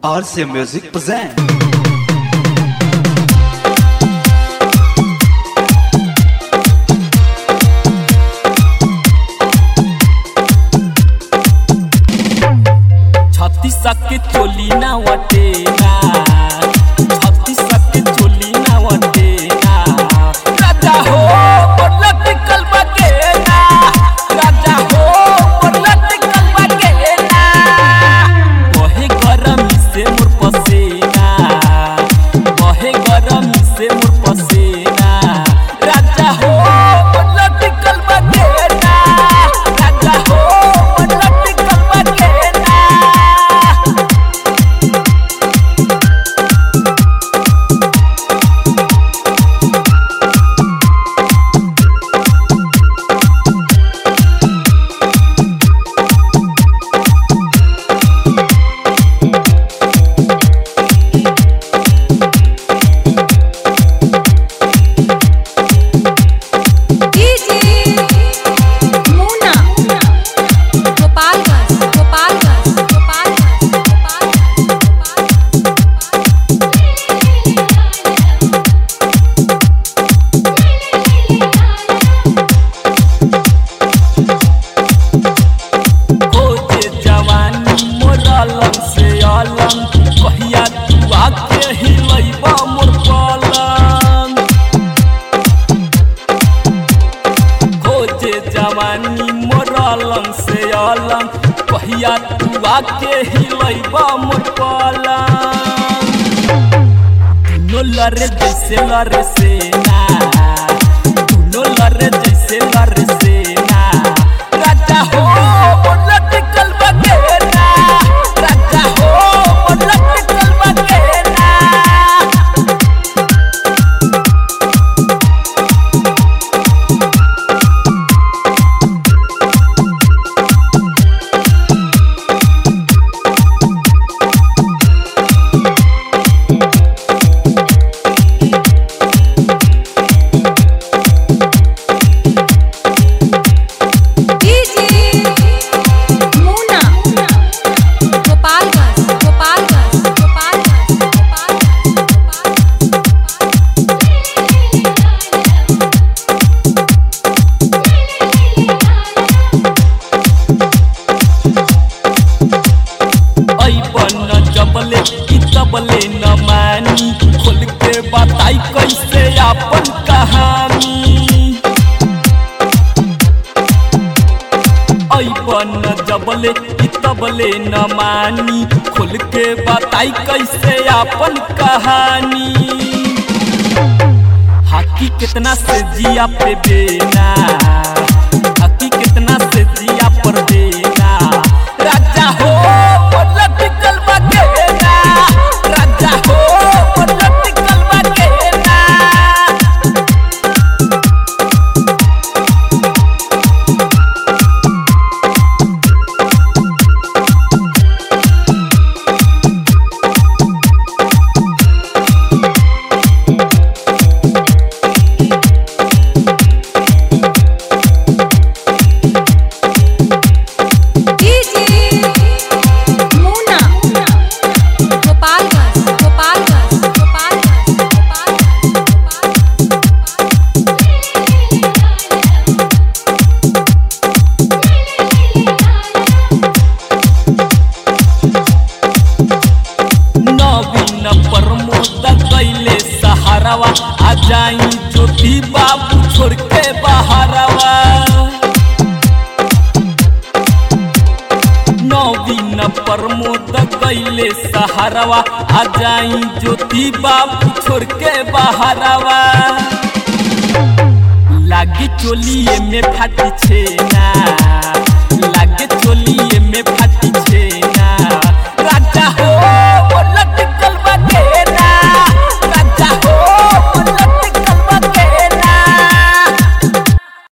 RC Music present. छत्तीसा के चोली ना वटेना, छत्तीसा के चोली ना वटेना। राजा हो पॉलिटिकल बगेना, राजा हो पॉलिटिकल बगेना। बहे गरमी से मोर पसेना, बहे गरमी से मोर पसेना। राजा हो पॉलिटिकल बगेना, राजा हो पॉलिटिकल बगेना। जवानी मोर अलंग से अलंग कहिया तू आके हिलैबा मोर पलंग। दुनो लरे जैसे लरे सेना, दुनो लरे जैसे लरे सेना। राजा हो पॉलिटिकल बगेना, राजा हो पॉलिटिकल बगेना। तबले न मानी खोल के बताई कैसे अपन कहानी। ऐबन जबले तबले न मानी खोल के बताई कैसे अपन कहानी। हाकी कितना से जिया पे देना, हाकी कितना से जिया पर देना। राजा हो पॉलिटिकल बगेना, राजा हो पॉलिटिकल बगेना। आ जाई ज्योति बाबू छोड़ के बहरवा। नवीन प्रमोद गईले सहारवा, आ जाई ज्योति बाबू छोड़ के बहरवा। लागे चोलिए में फाटी छेना, लागे चोलिए